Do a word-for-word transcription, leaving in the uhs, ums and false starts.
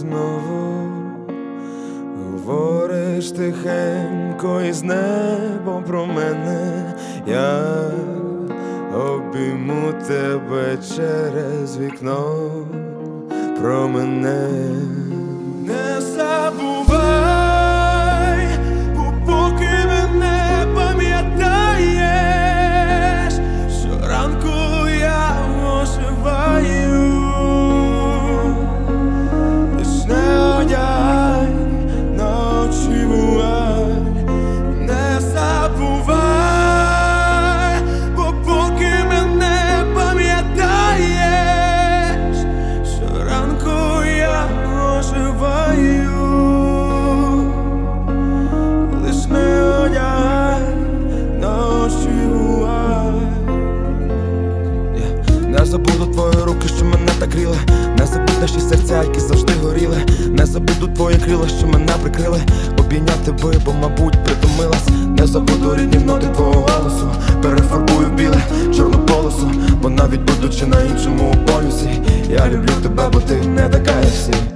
знову говориш тихенько із небом про мене. Я обійму тебе через вікно, про мене. Не забувай, бо поки мене пам'ятаєш, щоранку я оживаю. Лиш не одягай на очі вуаль. Не забувай, бо поки мене пам'ятаєш, щоранку я оживаю. Лиш не одягай на очі вуаль. Не забуду твої руки, що мене так гріли. Не забуду наші серця, які завжди горіли. Не забуду твої крила, що мене прикрили. Обійняти би, бо, мабуть, притомилась. Не забуду рідні ноти твого голосу. Перефарбую в біле, чорну полосу. Бо навіть будучи на іншому полюсі, я люблю тебе, бо ти не така, як всі.